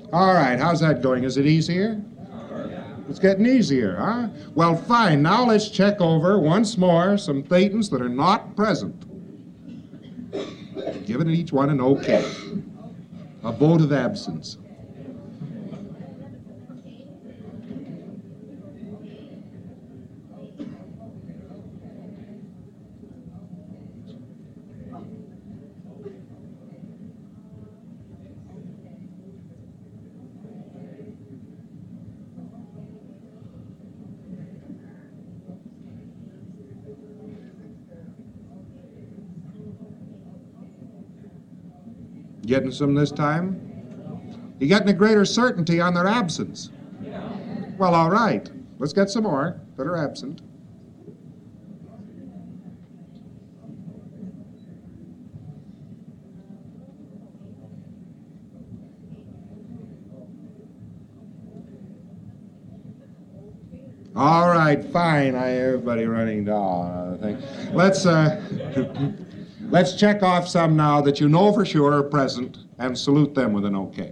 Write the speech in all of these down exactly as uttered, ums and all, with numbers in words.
All right, how's that going? Is it easier? It's getting easier, huh? Well, fine. Now let's check over once more some thetans that are not present. Giving each one an okay. A vote of absence. Getting some this time? You getting a greater certainty on their absence? Well, all right. Let's get some more that are absent. All right, fine. I everybody running down. I think. Let's uh, let's check off some now that you know for sure are present, and salute them with an okay.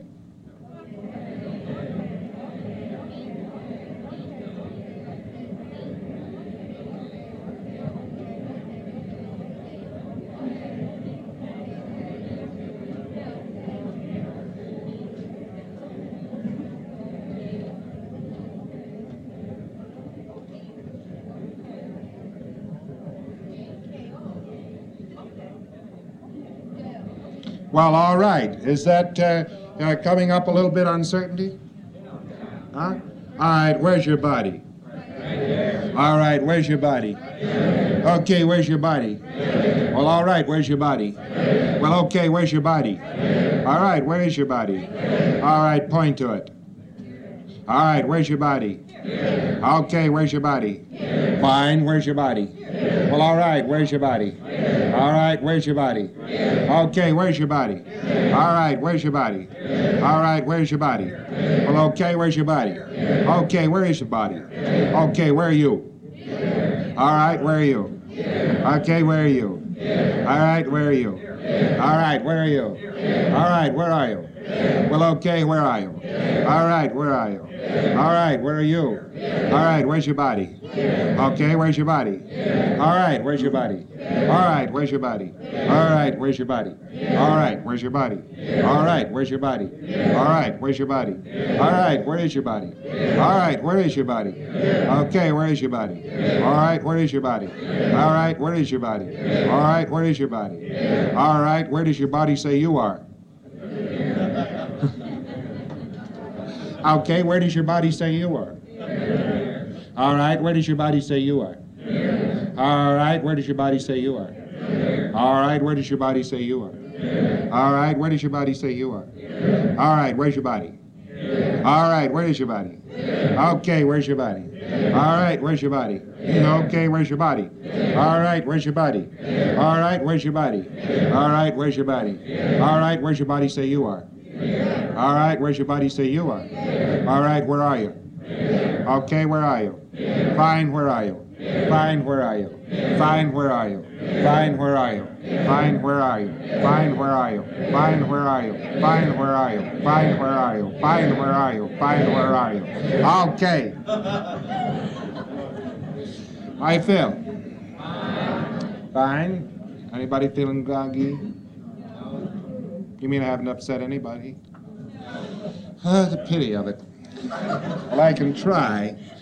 Well, all right. Is that uh, uh, coming up a little bit uncertainty? Huh? All right, where's your body? All right, where's your body? Okay, where's your body? Well, all right, where's your body? Well, okay, where's your body? All right, where is your body? All right, point to it. All right, where's your body? Okay, where's your body? Fine, where's your body? Well, all right, where's your body? All right, where's your body? Okay, where's your body? All right, where's your body? All right, where's your body? Well, okay, where's your body? Okay, where is your body? Okay, where are you? All right, where are you? Okay, where are you? All right, where are you? All right, where are you? All right, where are you? Well, okay, where are you? All right, where are you? All right, where are you? All right, where's your body? Okay, where's your body? All right, where's your body? All right, where's your body? All right, where's your body? All right, where's your body? All right, where's your body? All right, where's your body? All right, where is your body? All right, where is your body? Okay, where is your body? All right, where is your body? All right, where is your body? All right, where is your body? All right, where does your body say you are? Okay, where does your body say you are? All right, where does your body say you are? All right, where does your body say you are? All right, where does your body say you are? All right, where does your body say you are? All right, where's your body? All right, where is your body? Okay, where's your body? All right, where's your body? Okay, where's your body? All right, where's your body? All right, where's your body? All right, where's your body? All right, where's your body say you are? All right, where's your body say you are? All right, where are you? Okay, where are you? Fine, where are you? Fine, where are you? Fine, where are you? Fine, where are you? Fine, where are you? Fine, where are you? Fine, where are you? Fine, where are you? Fine, where are you? Fine, where are you? Fine, where are you? Okay. How you feel? Fine. Anybody feeling groggy? You mean I haven't upset anybody? Uh, the pity of it. Well, I can try.